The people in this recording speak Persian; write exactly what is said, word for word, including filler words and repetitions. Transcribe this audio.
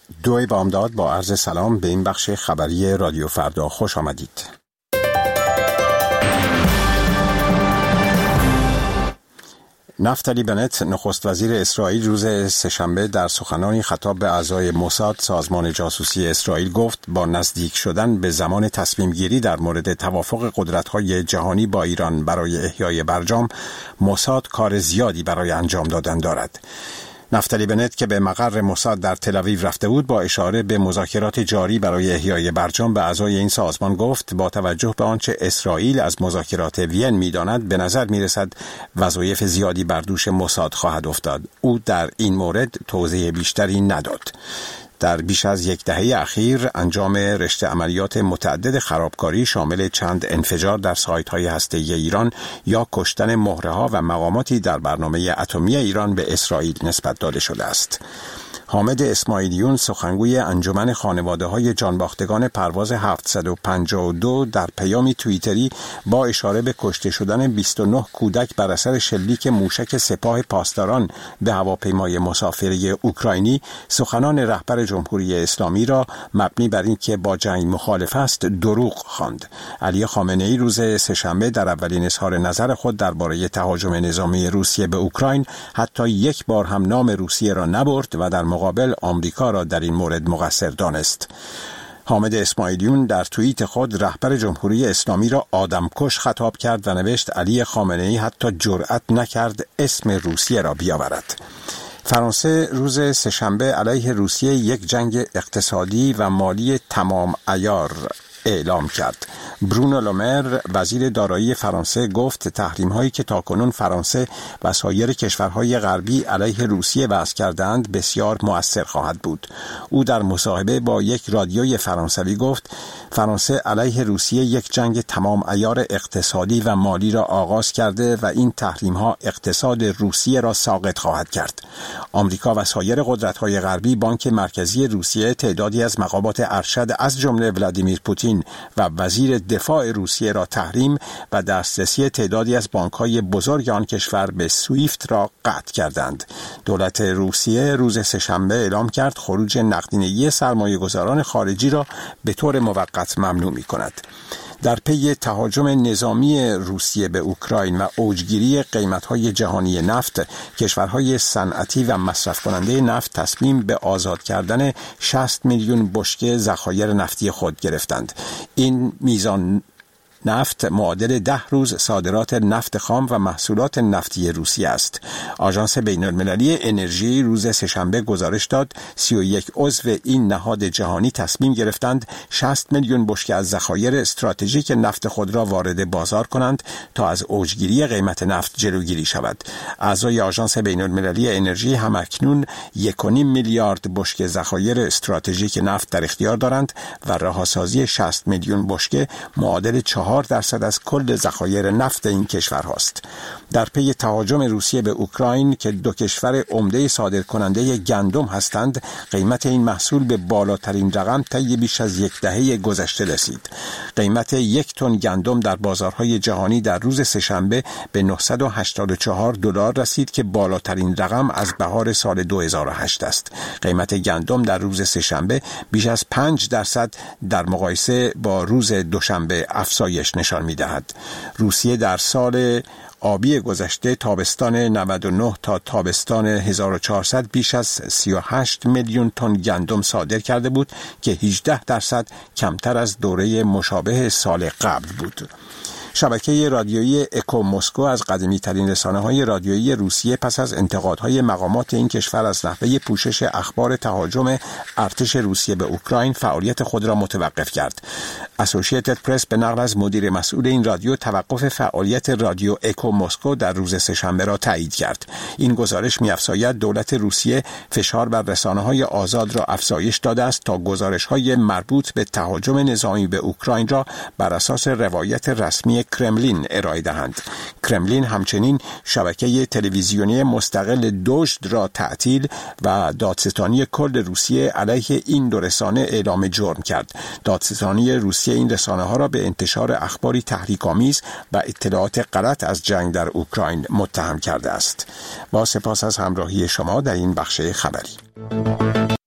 دوی بامداد با عرض سلام به این بخش خبری رادیو فردا خوش آمدید. نفتالی بنت نخست وزیر اسرائیل روز سه‌شنبه در سخنانی خطاب به اعضای موساد سازمان جاسوسی اسرائیل گفت با نزدیک شدن به زمان تصمیم گیری در مورد توافق قدرت‌های جهانی با ایران برای احیای برجام، موساد کار زیادی برای انجام دادن دارد. نفتالی بنت که به مقر موساد در تل‌آویو رفته بود با اشاره به مذاکرات جاری برای احیای برجام به اعضای این سازمان گفت با توجه به آنچه اسرائیل از مذاکرات وین می‌داند به نظر می‌رسد وظایف زیادی بر دوش موساد خواهد افتاد. او در این مورد توضیح بیشتری نداد. در بیش از یک دهه اخیر انجام رشته عملیات متعدد خرابکاری شامل چند انفجار در سایت‌های هسته‌ای ایران یا کشتن مهره‌ها و مقاماتی در برنامه اتمی ایران به اسرائیل نسبت داده شده است. حامد اسماعیلیون سخنگوی انجمن خانواده‌های جانباختگان پرواز هفتصد و پنجاه و دو در پیامی توییتری با اشاره به کشته شدن بیست و نه کودک بر اثر شلیک موشک سپاه پاسداران به هواپیمای مسافری اوکراینی سخنان رهبر جمهوری اسلامی را مبنی بر اینکه با جنگ مخالف است دروغ خواند. علی خامنه‌ای روز سه‌شنبه در اولین اظهار نظر خود درباره تهاجم نظامی روسیه به اوکراین حتی یک بار هم نام روسیه را نبرد و در مقابل آمریکا را در این مورد مقصر دانست. حامد اسماعیلیون در توییت خود رهبر جمهوری اسلامی را آدمکش خطاب کرد و نوشت علی خامنه‌ای حتی جرأت نکرد اسم روسیه را بیاورد. فرانسه روز سه‌شنبه علیه روسیه یک جنگ اقتصادی و مالی تمام عیار اعلام کرد. برونو لومر وزیر دارایی فرانسه گفت تحریم هایی که تاکنون فرانسه و سایر کشورهای غربی علیه روسیه وضع کردند بسیار مؤثر خواهد بود. او در مصاحبه با یک رادیوی فرانسوی گفت فرانسه علیه روسیه یک جنگ تمام عیار اقتصادی و مالی را آغاز کرده و این تحریم ها اقتصاد روسیه را ساقط خواهد کرد. آمریکا و سایر قدرت‌های غربی بانک مرکزی روسیه تعدادی از مقامات ارشد از جمله ولادیمیر پوتین و وزیر دفاع روسیه را تحریم و دسترسی تعدادی از بانک‌های بزرگ آن کشور به سویفت را قطع کردند. دولت روسیه روز سه‌شنبه اعلام کرد خروج نقدینگی سرمایه‌گذاران خارجی را به طور موقت ممنوع می‌کند. در پی تهاجم نظامی روسیه به اوکراین و اوجگیری قیمت‌های جهانی نفت، کشورهای صنعتی و مصرف کننده نفت تصمیم به آزاد کردن شصت میلیون بشکه ذخایر نفتی خود گرفتند. این میزان نفت معادل ده روز صادرات نفت خام و محصولات نفتی روسیه است. آژانس بین‌المللی انرژی روز سه‌شنبه گزارش داد سی و یک عضو این نهاد جهانی تصمیم گرفتند شصت میلیون بشکه از ذخایر استراتژیک نفت خود را وارد بازار کنند تا از اوجگیری قیمت نفت جلوگیری شود. اعضای آژانس بین‌المللی انرژی هم اکنون یک و نیم میلیارد بشکه ذخایر استراتژیک نفت در اختیار دارند و رهاسازی شصت میلیون بشکه معادل چهار درصد از کل ذخایر نفت این کشور هاست. در پی تهاجم روسیه به اوکراین که دو کشور عمده صادر کننده گندم هستند، قیمت این محصول به بالاترین رقم طی بیش از یک دهه گذشته رسید. قیمت یک تن گندم در بازارهای جهانی در روز سه‌شنبه به نهصد و هشتاد و چهار دلار رسید که بالاترین رقم از بهار سال دو هزار و هشت است. قیمت گندم در روز سه‌شنبه بیش از پنج درصد در مقایسه با روز دوشنبه افزایش نشان می‌دهد. روسیه در سال آبی گذشته تابستان نود و نه تا تابستان هزار و چهارصد بیش از سی و هشت میلیون تن گندم صادر کرده بود که هجده درصد کمتر از دوره مشابه سال قبل بود. شبکه رادیویی اکو مسکو از قدیمی ترین رسانه های رادیویی روسیه پس از انتقادهای مقامات این کشور از نحوه پوشش اخبار تهاجم ارتش روسیه به اوکراین فعالیت خود را متوقف کرد. اسوسییتد پرس به نقل از مدیر مسئول این رادیو توقف فعالیت رادیو اکو مسکو در روز سه‌شنبه را تایید کرد. این گزارش می‌افزاید دولت روسیه فشار بر رسانه‌های آزاد را افزایش داده است تا گزارش‌های مربوط به تهاجم نظامی به اوکراین را بر اساس روایت رسمی کرملین ارائه دهند. کرملین همچنین شبکه تلویزیونی مستقل دوژد را تعطیل و دادستانی کل روسیه علیه این دو رسانه اعلام جرم کرد. دادستانی روسیه این رسانه ها را به انتشار اخباری تحریک‌آمیز و اطلاعات غلط از جنگ در اوکراین متهم کرده است. با سپاس از همراهی شما در این بخش خبری.